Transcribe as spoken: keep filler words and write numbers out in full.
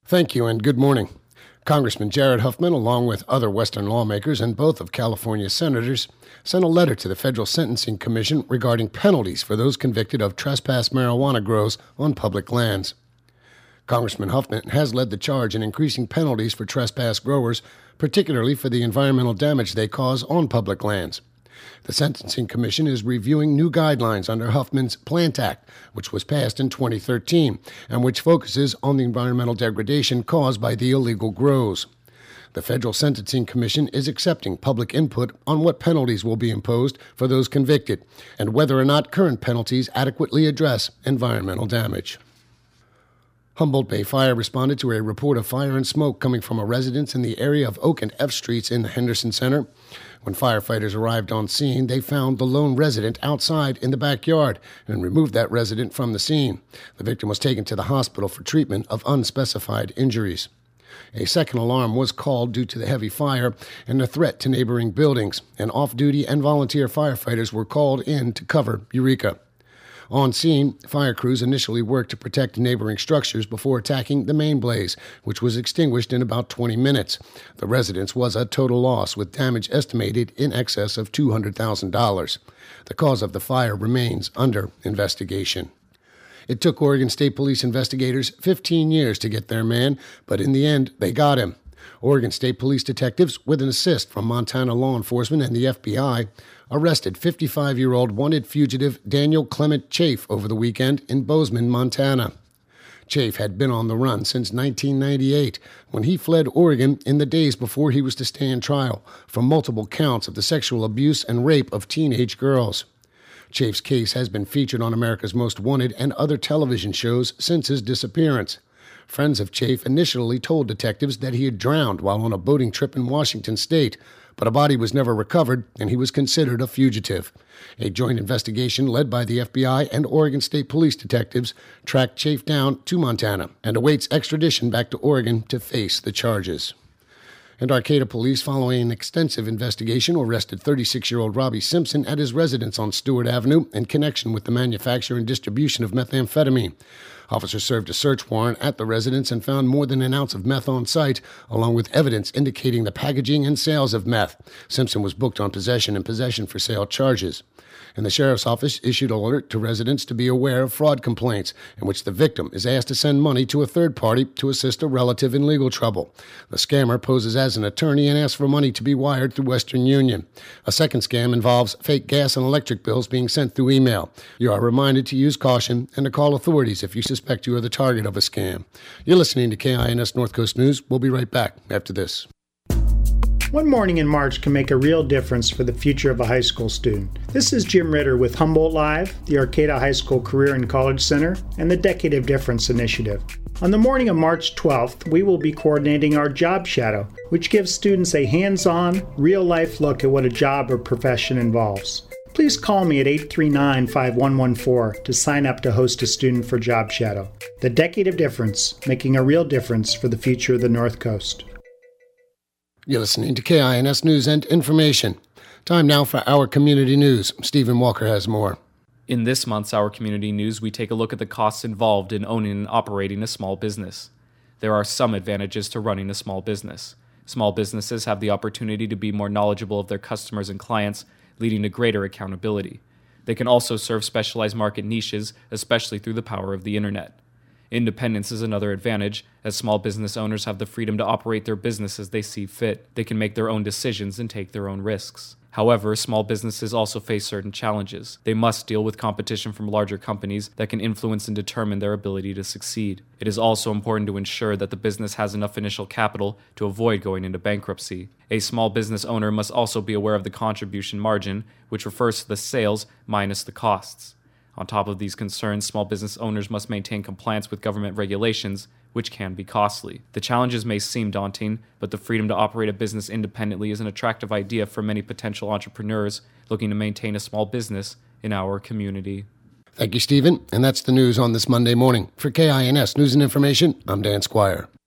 Thank you and good morning. Congressman Jared Huffman, along with other Western lawmakers and both of California's senators, sent a letter to the Federal Sentencing Commission regarding penalties for those convicted of trespass marijuana grows on public lands. Congressman Huffman has led the charge in increasing penalties for trespass growers, particularly for the environmental damage they cause on public lands. The Sentencing Commission is reviewing new guidelines under Huffman's Plant Act, which was passed in twenty thirteen, and which focuses on the environmental degradation caused by the illegal grows. The Federal Sentencing Commission is accepting public input on what penalties will be imposed for those convicted, and whether or not current penalties adequately address environmental damage. Humboldt Bay Fire responded to a report of fire and smoke coming from a residence in the area of Oak and F Streets in the Henderson Center. When firefighters arrived on scene, they found the lone resident outside in the backyard and removed that resident from the scene. The victim was taken to the hospital for treatment of unspecified injuries. A second alarm was called due to the heavy fire and the threat to neighboring buildings, and off-duty and volunteer firefighters were called in to cover Eureka. On scene, fire crews initially worked to protect neighboring structures before attacking the main blaze, which was extinguished in about twenty minutes. The residence was a total loss, with damage estimated in excess of two hundred thousand dollars. The cause of the fire remains under investigation. It took Oregon State Police investigators fifteen years to get their man, but in the end, they got him. Oregon State Police detectives, with an assist from Montana law enforcement and the F B I, arrested fifty-five-year-old wanted fugitive Daniel Clement Chafe over the weekend in Bozeman, Montana. Chafe had been on the run since nineteen ninety-eight, when he fled Oregon in the days before he was to stand trial for multiple counts of the sexual abuse and rape of teenage girls. Chafe's case has been featured on America's Most Wanted and other television shows since his disappearance. Friends of Chafe initially told detectives that he had drowned while on a boating trip in Washington state, but a body was never recovered and he was considered a fugitive. A joint investigation led by the F B I and Oregon State Police detectives tracked Chafe down to Montana and awaits extradition back to Oregon to face the charges. And Arcata police, following an extensive investigation, arrested thirty-six-year-old Robbie Simpson at his residence on Stewart Avenue in connection with the manufacture and distribution of methamphetamine. Officers served a search warrant at the residence and found more than an ounce of meth on site, along with evidence indicating the packaging and sales of meth. Simpson was booked on possession and possession for sale charges. And the sheriff's office issued an alert to residents to be aware of fraud complaints in which the victim is asked to send money to a third party to assist a relative in legal trouble. The scammer poses as an attorney and asks for money to be wired through Western Union. A second scam involves fake gas and electric bills being sent through email. You are reminded to use caution and to call authorities if you suspect you are the target of a scam. You're listening to K I N S North Coast News. We'll be right back after this. One morning in March can make a real difference for the future of a high school student. This is Jim Ritter with Humboldt Live, the Arcata High School Career and College Center, and the Decade of Difference Initiative. On the morning of March twelfth, we will be coordinating our Job Shadow, which gives students a hands-on, real-life look at what a job or profession involves. Please call me at eight three nine, five one one four to sign up to host a student for Job Shadow. The Decade of Difference, making a real difference for the future of the North Coast. You're listening to K I N S News and Information. Time now for Our Community News. Stephen Walker has more. In this month's Our Community News, we take a look at the costs involved in owning and operating a small business. There are some advantages to running a small business. Small businesses have the opportunity to be more knowledgeable of their customers and clients, leading to greater accountability. They can also serve specialized market niches, especially through the power of the internet. Independence is another advantage, as small business owners have the freedom to operate their business as they see fit. They can make their own decisions and take their own risks. However, small businesses also face certain challenges. They must deal with competition from larger companies that can influence and determine their ability to succeed. It is also important to ensure that the business has enough initial capital to avoid going into bankruptcy. A small business owner must also be aware of the contribution margin, which refers to the sales minus the costs. On top of these concerns, small business owners must maintain compliance with government regulations, which can be costly. The challenges may seem daunting, but the freedom to operate a business independently is an attractive idea for many potential entrepreneurs looking to maintain a small business in our community. Thank you, Stephen. And that's the news on this Monday morning. For K I N S News and Information, I'm Dan Squire.